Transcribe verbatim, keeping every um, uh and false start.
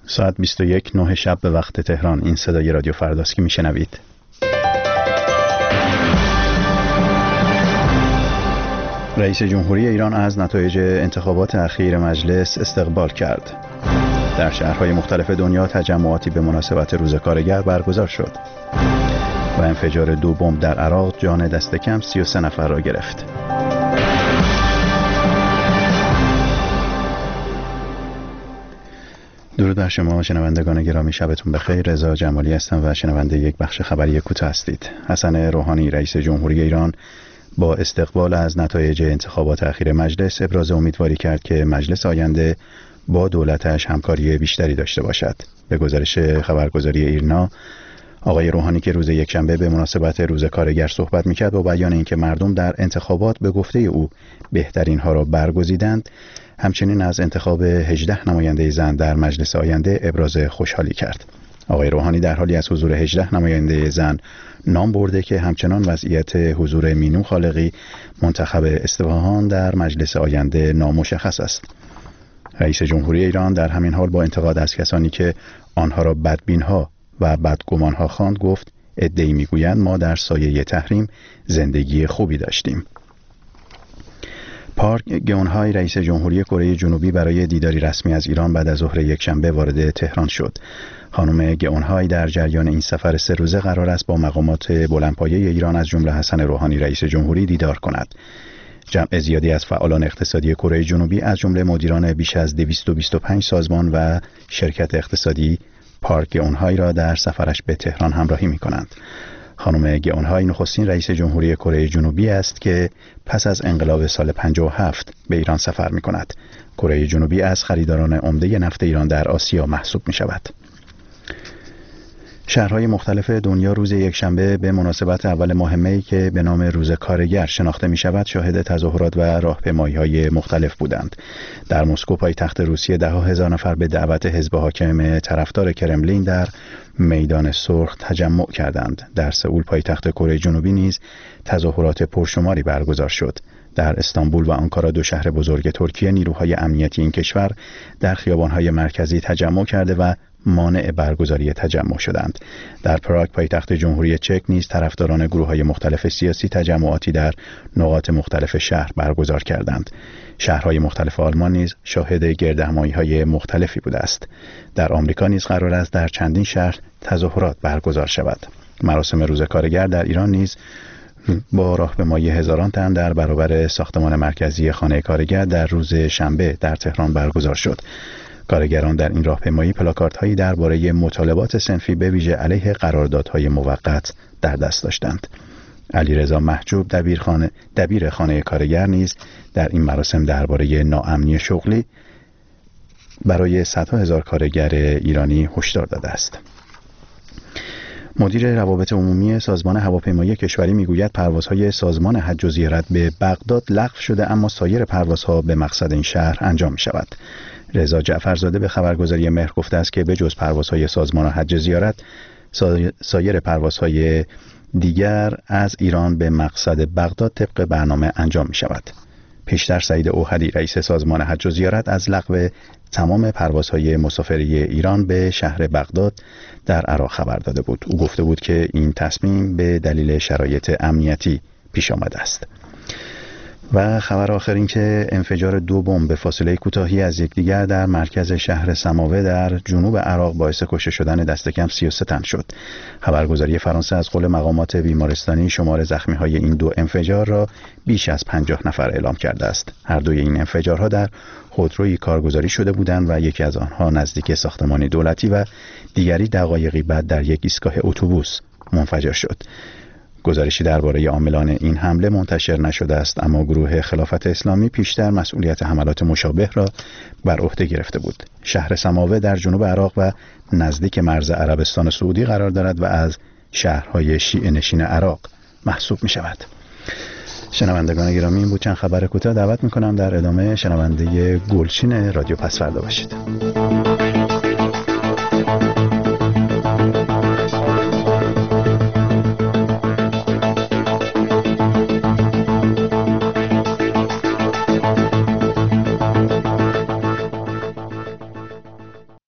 ساعت بیست و یک نه شب به وقت تهران. این صدای رادیو فرداست که میشنوید. رئیس جمهوری ایران از نتایج انتخابات اخیر مجلس استقبال کرد. در شهرهای مختلف دنیا تجمعاتی به مناسبت روز کارگر برگزار شد و انفجار دو بمب در عراق جان دست کم سی و سه نفر را گرفت. درود بر شما شنوندگان گرامی، شبتون بخیر. رضا جمالی هستم و شنونده یک بخش خبری کوتاه هستید. حسن روحانی رئیس جمهوری ایران با استقبال از نتایج انتخابات اخیر مجلس ابراز امیدواری کرد که مجلس آینده با دولتش همکاری بیشتری داشته باشد. به گزارش خبرگزاری ایرنا، آقای روحانی که روز یکشنبه به مناسبت روز کارگر صحبت می‌کرد با بیان اینکه مردم در انتخابات به گفته او بهترین ها را برگزیدند، همچنین از انتخاب هجده نماینده زن در مجلس آینده ابراز خوشحالی کرد. آقای روحانی در حالی از حضور هجده نماینده زن نام برده که همچنان وضعیت حضور مینو خالقی منتخب اصفهان در مجلس آینده نامشخص است. رئیس جمهوری ایران در همین حال با انتقاد از کسانی که آنها را بدبین‌ها و بدگمان‌ها خواند گفت: عده‌ای می‌گویند ما در سایه تحریم زندگی خوبی داشتیم. پارک گئونهای رئیس جمهوری کره جنوبی برای دیداری رسمی از ایران بعد از ظهر یکشنبه وارد تهران شد. خانم گئونهای در جریان این سفر سه روزه قرار است با مقامات بلندپایه ایران از جمله حسن روحانی رئیس جمهوری دیدار کند. جمع زیادی از فعالان اقتصادی کره جنوبی از جمله مدیران بیش از دویست و بیست و پنج سازمان و شرکت اقتصادی پارک گئونهای را در سفرش به تهران همراهی می‌کنند. خانم گئونهای نخستین رئیس جمهوری کره جنوبی است که پس از انقلاب سال پنجاه و هفت به ایران سفر می‌کند. کره جنوبی از خریداران عمده نفت ایران در آسیا محسوب می‌شود. شهرهای مختلف دنیا روز یکشنبه به مناسبت اول ماه می که به نام روز کارگر شناخته می شود شاهد تظاهرات و راهپیمایی‌های مختلف بودند. در مسکو پایتخت روسیه ده ها هزار نفر به دعوت حزب حاکم طرفدار کرملین در میدان سرخ تجمع کردند. در سئول پایتخت کره جنوبی نیز تظاهرات پرشماری برگزار شد. در استانبول و آنکارا دو شهر بزرگ ترکیه نیروهای امنیتی این کشور در خیابان‌های مرکزی تجمع کرده و مانع برگزاری تجمع شدند. در پراگ پایتخت جمهوری چک نیز طرفداران گروه‌های مختلف سیاسی تجمعاتی در نقاط مختلف شهر برگزار کردند. شهرهای مختلف آلمان نیز شاهد گردهمایی‌های مختلفی بوده است. در آمریکا نیز قرار است در چندین شهر تظاهرات برگزار شود. مراسم روز کارگر در ایران نیز با راهپیمایی هزاران تن در برابر ساختمان مرکزی خانه کارگر در روز شنبه در تهران برگزار شد. کارگران در این راهپیمایی پلاکاردهایی درباره مطالبات صنفی به ویژه علیه قراردادهای موقت در دست داشتند. علیرضا محجوب دبیر خانه دبیر خانه کارگر نیز در این مراسم درباره ناامنی شغلی برای صدها هزار کارگر ایرانی هشدار داده است. مدیر روابط عمومی سازمان هواپیمایی کشوری میگوید پروازهای سازمان حج و زیارت به بغداد لغو شده اما سایر پروازها به مقصد این شهر انجام می شود. رضا جعفرزاده به خبرگزاری مهر گفته است که به جز پروازهای سازمان حج زیارت سایر پروازهای دیگر از ایران به مقصد بغداد طبق برنامه انجام می شود. پیشتر سعید اوحدی رئیس سازمان حج و زیارت از لغو تمام پروازهای مسافری ایران به شهر بغداد در عراق خبر داده بود. او گفته بود که این تصمیم به دلیل شرایط امنیتی پیش آمده است. و خبر آخر این که انفجار دو بمب به فاصله کوتاهی از یکدیگر در مرکز شهر سماوه در جنوب عراق باعث کشته شدن دست کم سی و سه تن شد. خبرگزاری فرانسه از قول مقامات بیمارستانی شمار زخمی‌های این دو انفجار را بیش از پنجاه نفر اعلام کرده است. هر دوی این انفجارها در خودرویی کارگزاری شده بودند و یکی از آنها نزدیک ساختمانی دولتی و دیگری دقایقی بعد در یک ایستگاه اتوبوس منفجر شد. گزارشی درباره عاملان این حمله منتشر نشده است، اما گروه خلافت اسلامی پیشتر مسئولیت حملات مشابه را بر عهده گرفته بود. شهر سماوه در جنوب عراق و نزدیک مرز عربستان سعودی قرار دارد و از شهرهای شیعه نشین عراق محسوب می شود. شنوندگان گرامی، این بود چند خبر کوتاه. دعوت می کنم در ادامه شنونده گلچین رادیو پسوردا باشید.